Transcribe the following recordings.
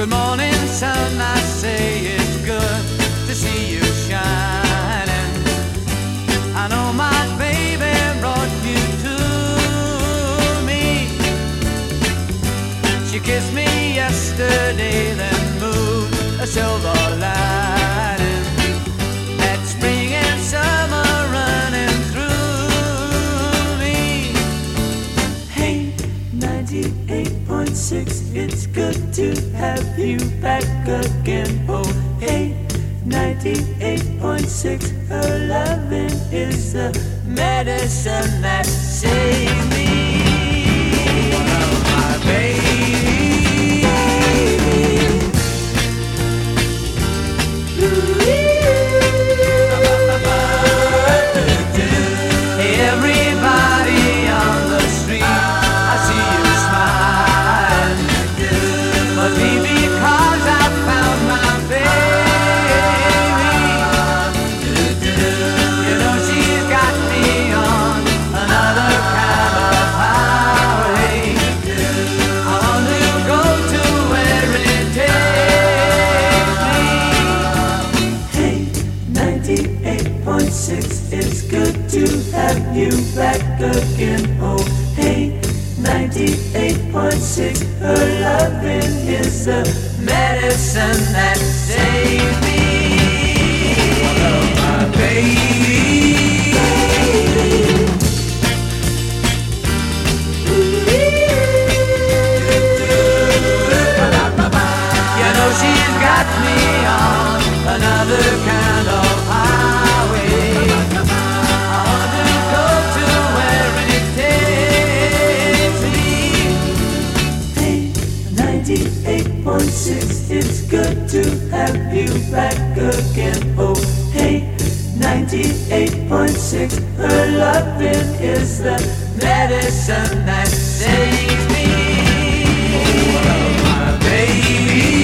Good morning, sun, I say it's good to see you shining. I know my baby brought you to me. She kissed me yesterday, then moved a silver lining. That spring and summer running through me. Hey, 98.6, it's good to have you back again. Oh, hey, 98.6, her loving is the medicine that saves me. Oh, my baby. Everybody on the street, I see you smile. Must be because I found my baby. You know she's got me on another kind of highway. I want to go to where it takes me. Hey, 98.6, it's good to have you back again. Oh, hey, 98.6, her loving is the medicine that saves me. Oh, my baby. You know she's got me on another kind of highway. I want to go to where it takes me. Hey, 98.6, it's good to have you back again. Oh, hey, 98.6, her loving is the medicine that saves me. Oh, my baby.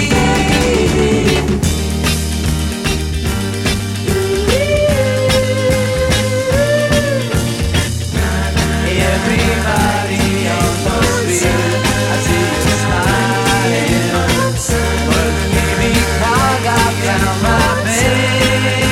Everybody on the street, I see you smiling. But maybe 'cause I found my baby.